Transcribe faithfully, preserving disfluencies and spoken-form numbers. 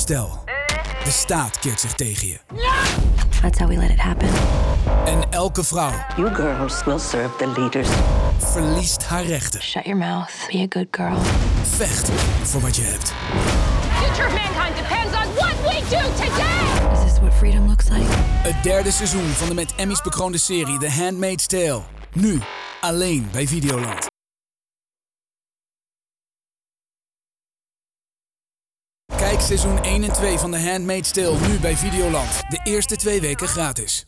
Stel, de staat keert zich tegen je. That's how we let it happen. En elke vrouw You girls will serve the leaders. verliest haar rechten. Shut your mouth. Be a good girl. Vecht voor wat je hebt. Future of mankind depends on what we do today! Is this what freedom looks like? Het derde seizoen van de met Emmys bekroonde serie The Handmaid's Tale. Nu, alleen bij Videoland. Kijk seizoen één en twee van The Handmaid's Tale nu bij Videoland. De eerste twee weken gratis.